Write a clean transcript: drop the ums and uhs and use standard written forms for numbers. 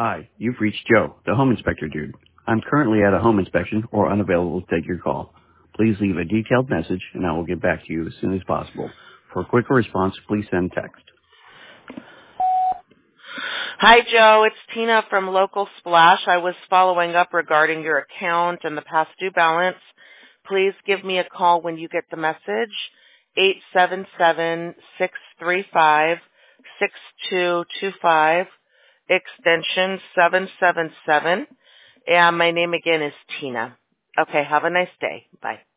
Hi, you've reached Joe, the home inspector dude. I'm currently at a home inspection or unavailable to take your call. Please leave a detailed message and I will get back to you as soon as possible. For a quicker response, please send text. Hi, Joe. It's Tina from Local Splash. I was following up regarding your account and the past due balance. Please give me a call when you get the message, 877-635-6225, extension 777. And my name again is Tina. Okay, have a nice day. Bye.